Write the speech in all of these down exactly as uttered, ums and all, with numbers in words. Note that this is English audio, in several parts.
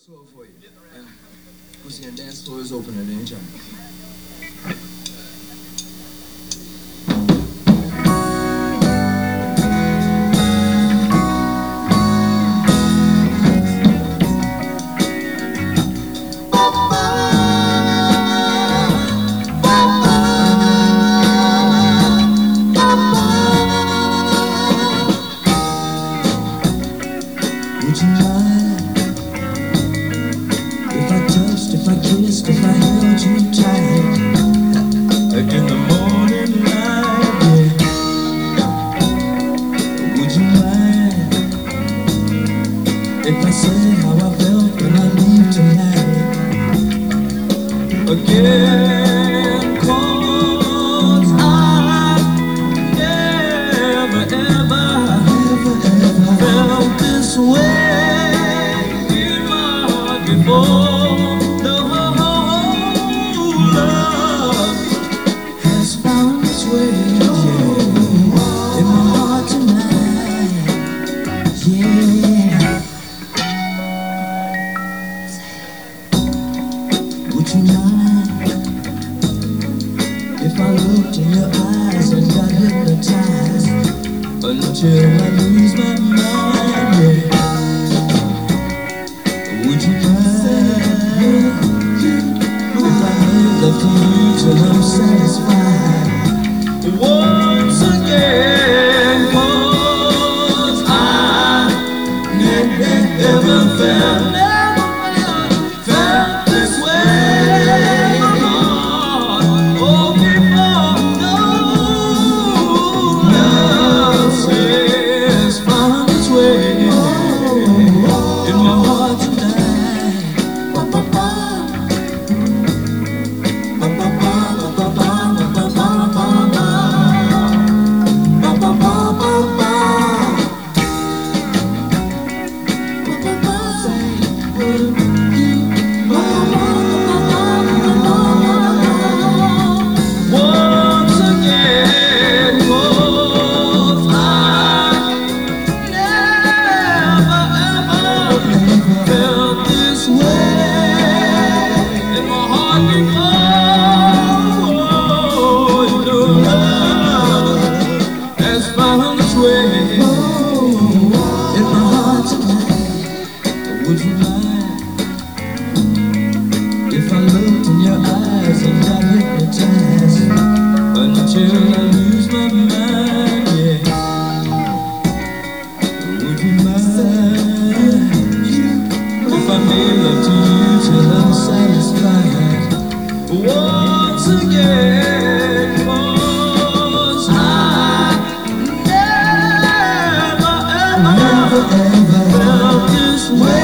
floor for you. And pussy and dance floor is open at any time. Would you mind if I touched, if I kissed, if I held you tight, like in the morning light, yeah. Would you mind if I said how I felt when I leave tonight again? 'Cause I never, ever, ever, ever felt this way. Oh, the whole love has found its way, yeah, in my heart tonight, yeah. Would you mind if I looked in your eyes and got hypnotized until I lose my mind, yeah? Would you mind if I made love to you till I'm satisfied once again? 'Cause I never ever felt, never felt this way. Oh, before, no, love has found its way in my heart tonight. Would you mind if I looked in your eyes and got hypnotized until I lose my mind, yeah? Would you mind if I made love to you till I'm satisfied once again? 'Cause I never, ever, ever felt this way.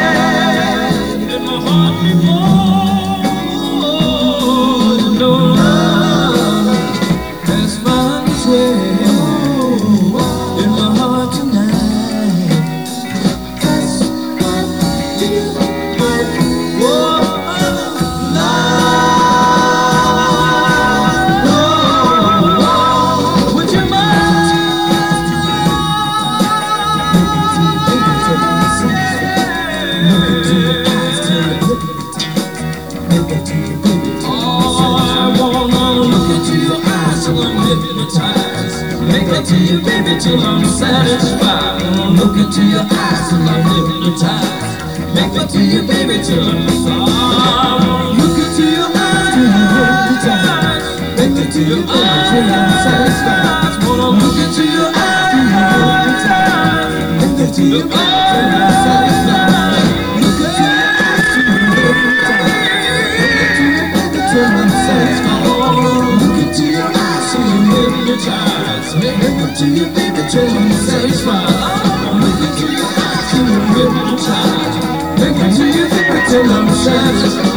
Make love to you, baby, till I'm satisfied. Look into your eyes till I'm hypnotized. Make love to you, baby, till I'm satisfied. Look into your eyes till I'm hypnotized. Make love to you, baby, till I'm satisfied. Wanna look into your eyes till I'm hypnotized. Make love to you, baby, till I'm satisfied. Look into your eyes till I'm hypnotized. Make love to you, baby, till I'm satisfied. Look into your eyes till I'm hypnotized. Make love to you, baby, till I'm satisfied. Look into your eyes till I'm hypnotized. Make love to you, baby, till I'm satisfied.